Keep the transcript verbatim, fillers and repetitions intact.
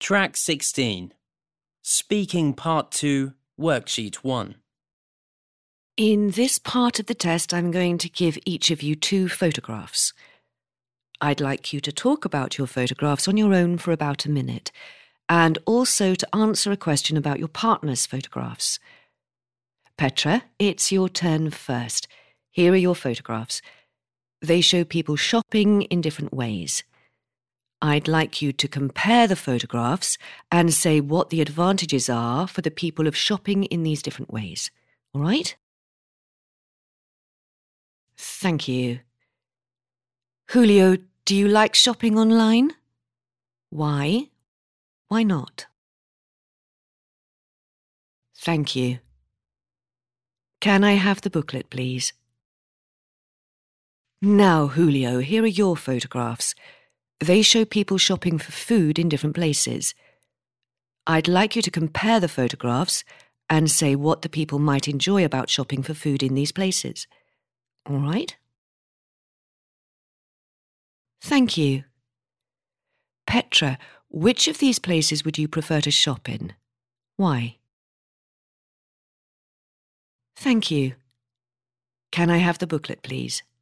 Track sixteen. Speaking Part two, Worksheet one. In this part of the test, I'm going to give each of you two photographs. I'd like you to talk about your photographs on your own for about a minute, and also to answer a question about your partner's photographs. Petra, it's your turn first. Here are your photographs. They show people shopping in different ways. I'd like you to compare the photographs and say what the advantages are for the people of shopping in these different ways. All right? Thank you. Julio, do you like shopping online? Why? Why not? Thank you. Can I have the booklet, please? Now, Julio, here are your photographs. They show people shopping for food in different places. I'd like you to compare the photographs and say what the people might enjoy about shopping for food in these places. All right? Thank you. Petra, which of these places would you prefer to shop in? Why? Thank you. Can I have the booklet, please?